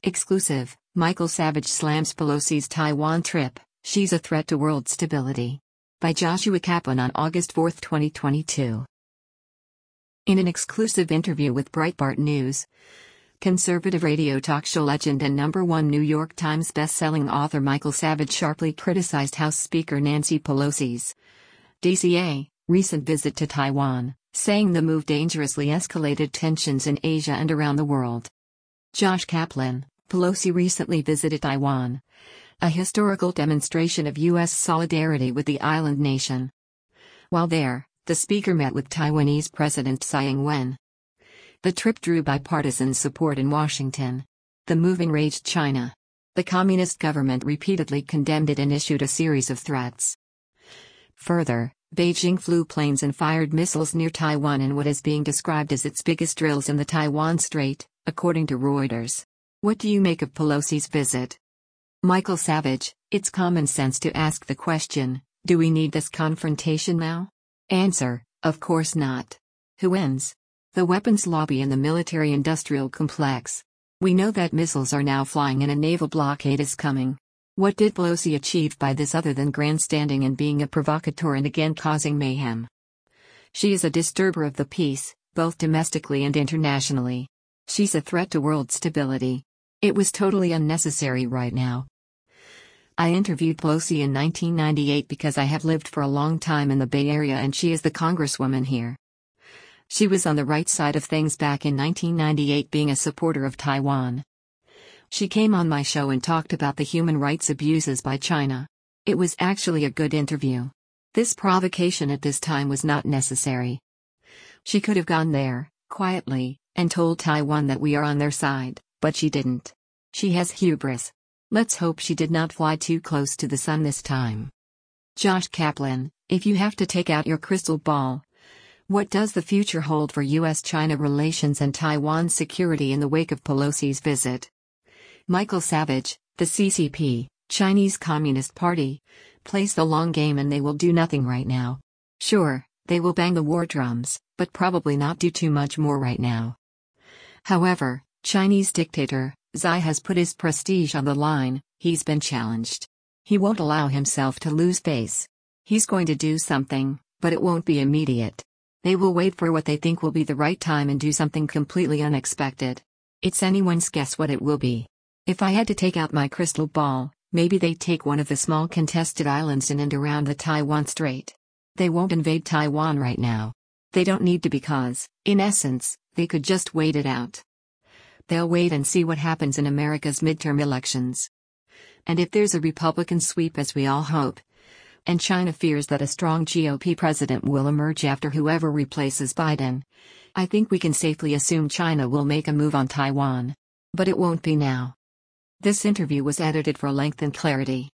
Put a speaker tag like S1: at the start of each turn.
S1: Exclusive, Michael Savage slams Pelosi's Taiwan trip, she's a threat to world stability. By Joshua Kaplan on August 4, 2022. In an exclusive interview with Breitbart News, conservative radio talk show legend and #1 New York Times best-selling author Michael Savage sharply criticized House Speaker Nancy Pelosi's DCA recent visit to Taiwan, saying the move dangerously escalated tensions in Asia and around the world. Josh Kaplan: Pelosi recently visited Taiwan, a historical demonstration of U.S. solidarity with the island nation. While there, the speaker met with Taiwanese President Tsai Ing-wen. The trip drew bipartisan support in Washington. The move enraged China. The communist government repeatedly condemned it and issued a series of threats. Further, Beijing flew planes and fired missiles near Taiwan in what is being described as its biggest drills in the Taiwan Strait, according to Reuters. What do you make of Pelosi's visit? Michael Savage: It's common sense to ask the question, do we need this confrontation now? Answer: of course not. Who wins? The weapons lobby and the military-industrial complex. We know that missiles are now flying and a naval blockade is coming. What did Pelosi achieve by this other than grandstanding and being a provocateur and again causing mayhem? She is a disturber of the peace, both domestically and internationally. She's a threat to world stability. It was totally unnecessary right now. I interviewed Pelosi in 1998 because I have lived for a long time in the Bay Area and she is the congresswoman here. She was on the right side of things back in 1998, being a supporter of Taiwan. She came on my show and talked about the human rights abuses by China. It was actually a good interview. This provocation at this time was not necessary. She could have gone there, quietly, and told Taiwan that we are on their side, but she didn't. She has hubris. Let's hope she did not fly too close to the sun this time. Josh Kaplan: If you have to take out your crystal ball, what does the future hold for U.S.-China relations and Taiwan security in the wake of Pelosi's visit? Michael Savage: The CCP, Chinese Communist Party, plays the long game and they will do nothing right now. Sure, they will bang the war drums, but probably not do too much more right now. However, Chinese dictator Xi has put his prestige on the line. He's been challenged. He won't allow himself to lose face. He's going to do something, but it won't be immediate. They will wait for what they think will be the right time and do something completely unexpected. It's anyone's guess what it will be. If I had to take out my crystal ball, maybe they'd take one of the small contested islands in and around the Taiwan Strait. They won't invade Taiwan right now. They don't need to because, in essence, they could just wait it out. They'll wait and see what happens in America's midterm elections. And if there's a Republican sweep as we all hope, and China fears that a strong GOP president will emerge after whoever replaces Biden, I think we can safely assume China will make a move on Taiwan. But it won't be now. This interview was edited for length and clarity.